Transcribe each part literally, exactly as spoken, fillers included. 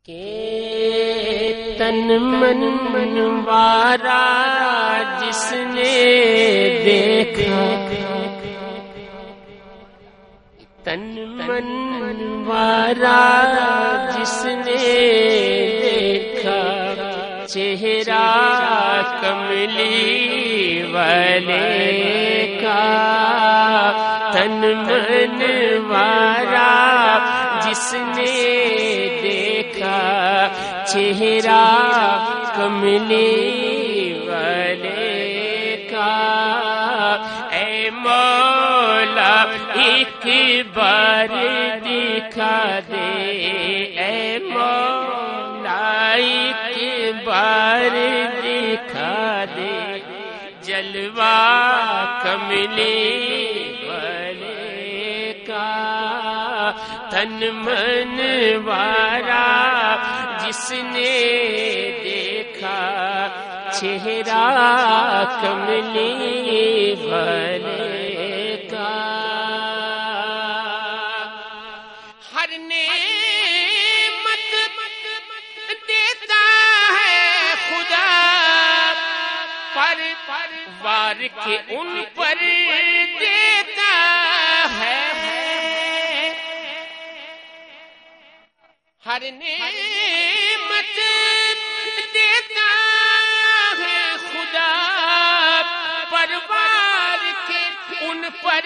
کہ تن من وارا جس نے دیکھا، تن من وارا جس نے دیکھا، چہرہ کملی والے کا، تن من وارا جس نے دیکھا، چہرہ کملی والے کا، اے مولا ایک بار دکھا دے، اے مولا ایک بار دکھا دے، جلوہ کملی والے کا، تن من وارا جس نے دیکھا، چہرہ کملی والے کا، ہر نعمت دیتا ہے خدا، پر وار کے ان پر دیتا ہے، ہر نعمت دیتا ہے خدا، پروار کے ان پر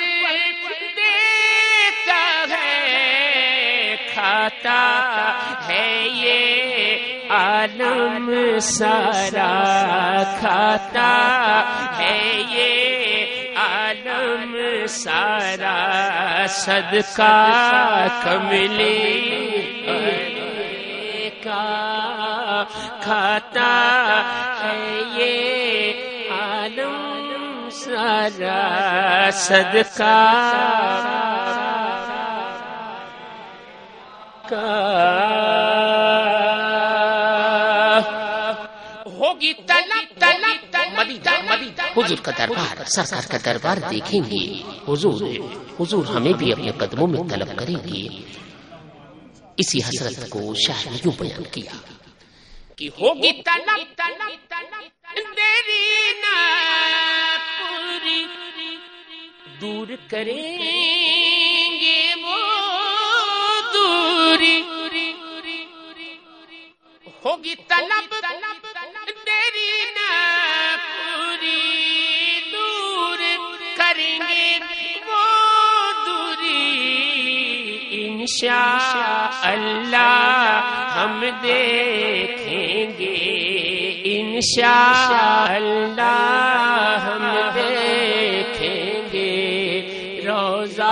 دیتا ہے، کھاتا ہے یہ عالم سارا، کھاتا ہے یہ عالم سارا، صدقہ کملی کا، کھاتا ہے یہ عالم سارا، صدقہ کا، ہوگی طلب طلب طلب حضور کا دربار، سرکار کا دربار دیکھیں گے، حضور حضور ہمیں بھی اپنے قدموں میں طلب کریں گے۔ اسی حسرت کو شاعر نے یوں بیان کیا کہ ہوگی طلب طلب تیری نہ پوری، دور کریں گے وہ دوری، ہوگی طلب تیری نہ پوری، دور کریں گے وہ دوری، انشاء اللہ ہم دیکھیں گے، انشاء اللہ ہم دیکھیں گے، روضہ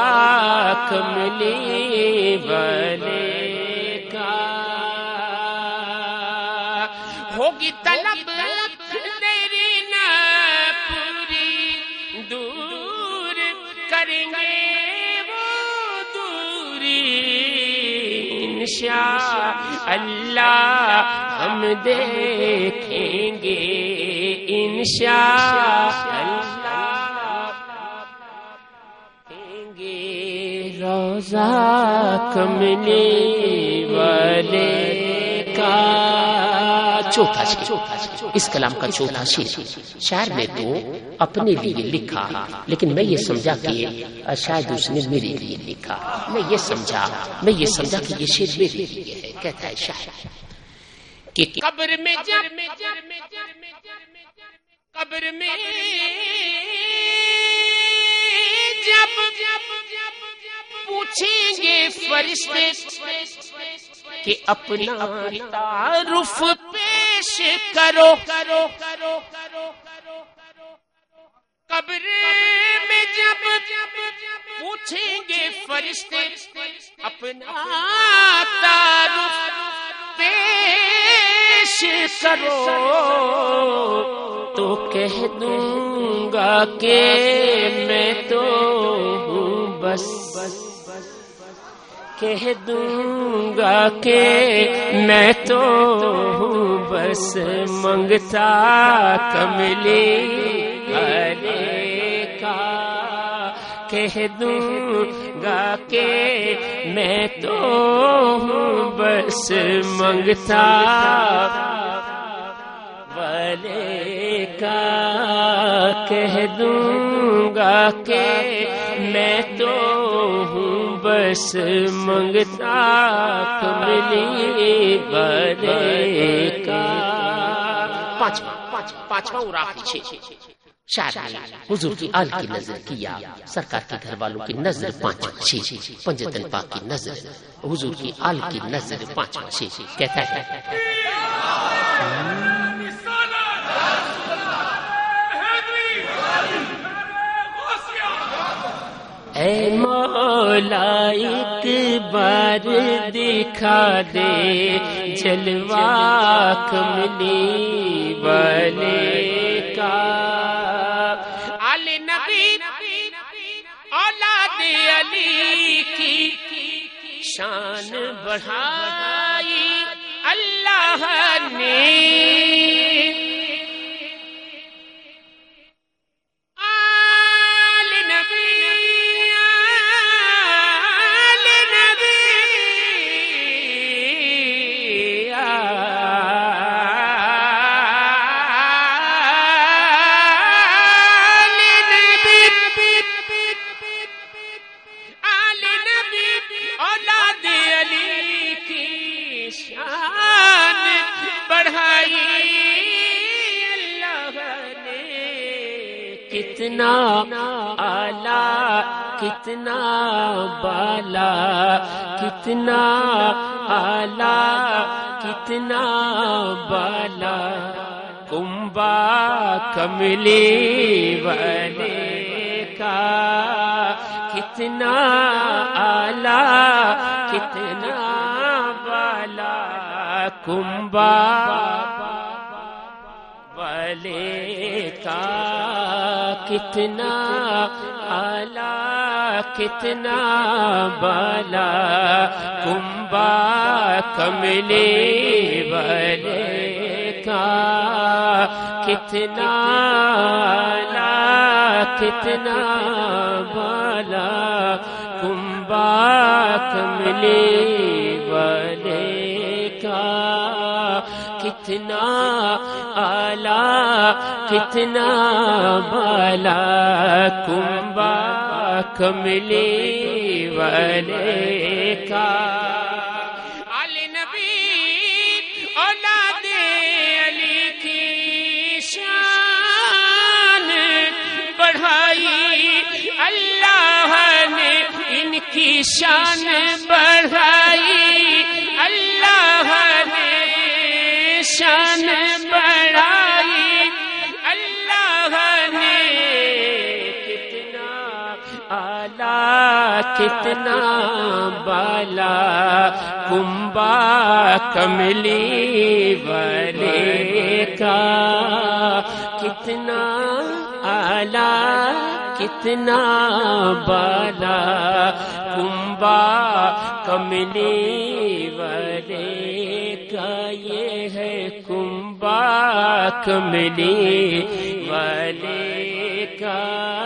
کملی والے کا، ہوگی طلب تیری نہ پوری، دور کریں گے وہ دوری، انشاء اللہ ہم دیکھیں گے، انشاء اللہ دیکھیں گے، روضہ کملی والے کا۔ چوتھا شعر، اس کلام کا چوتھا شعر شاعر نے تو اپنے لیے لکھا، لیکن میں یہ سمجھا کہ شاید اس نے میرے لیے لکھا، میں یہ سمجھا میں یہ سمجھا کہ یہ شعر میرے لیے ہے۔ کہتا ہے شاعر کہ قبر میں جب قبر میں جب پوچھیں گے فرشتے کہ اپنا تعارف پیش کرو، قبر میں جب پوچھیں گے فرشتے اپنا تعارف پیش کرو، تو کہہ دوں گا کہ میں تو ہوں بس، کہہ دوں گا کہ میں تو ہوں بس منگتا کملی والے کا، کہہ دوں گا کہ میں تو ہوں بس بس منگتا والے کا کہہ دوں گا کہ میں تو ہوں بس منگتا کملی والے کا. پانچواں پانچواں اور آخری شاعر نے حضور کی آل کی نظر کیا، سرکار کے گھر والوں کی نظر پانچواں چھ، پنجتن پاک کی نظر، حضور کی آل کی نظر پانچواں چھ. کہتا ہے اے مولا ایک بار دکھا دے جلوہ کملی والے کا. آل نبی اولاد علی کی شان بڑھائی اللہ نے. کتنا آلہ کتنا بالا، کتنا آلہ کتنا بالا، کنبہ کملی والے کا. کتنا آلہ کتنا بالا، کنبہ والے کا. کتنا آلہ کتنا بالا، کنبہ کملی والے کا. کتنا آلہ کتنا بالا، کنبہ کملی والے کا. کتنا آلہ کتنا بالا، کنبہ کملی والے کا. آل نبی اولاد علی کی شان بڑھائی اللہ نے، ان کی شان بڑھائی اللہ نے، شان بڑھائی اللہ نے. کتنا آلہ کتنا بالا، کنبہ کملی والے کا. کتنا آلہ کتنا بالا، کنبہ کملی والے کا. یہ ہے کنبہ کملی والے کا،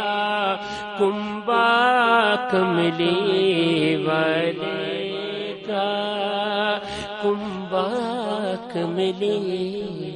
کنبہ کملی والے کا، کنبہ کملی